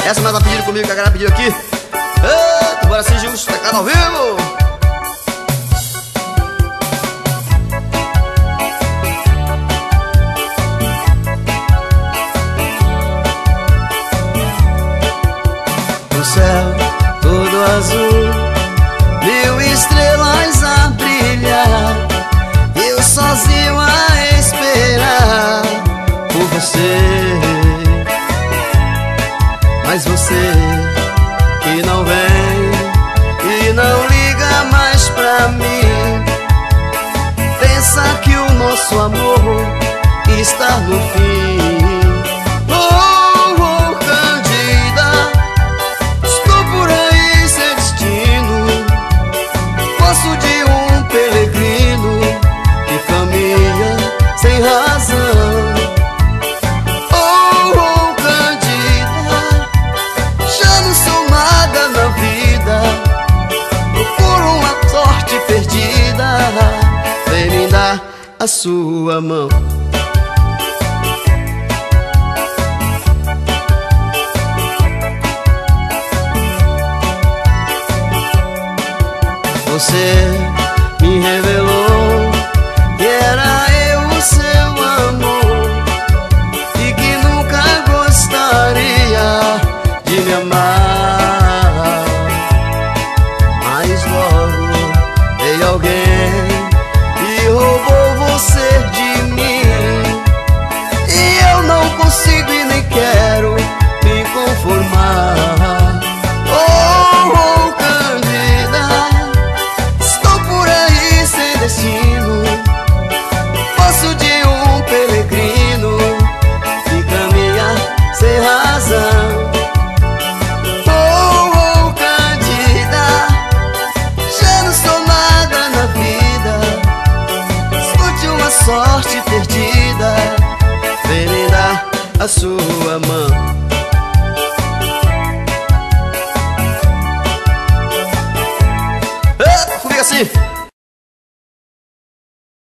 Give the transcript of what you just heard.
Essa mais tá pedindo comigo, que a galera pediu aqui. Eita, bora ser justo, teclado ao vivo. O céu todo azul, 1000 estrelas a brilhar, eu sozinho a esperar por você. Mas você que não vem e não liga mais pra mim, pensa que o nosso amor está no fim. Sem razão, oh, Candida, já não sou nada na vida, procuro uma sorte perdida, vem me dar a sua mão. Você me revelou que era seu amor e que nunca gostaria de me amar, mas logo veio alguém e roubou você de mim, e eu não consigo e nem quero me conformar. Oh, Candida, estou por aí sem destino, de um peregrino que caminha sem razão. Oh, Candida, já não sou nada na vida, escute uma sorte perdida, vem me dar a sua mão. Comigo assim.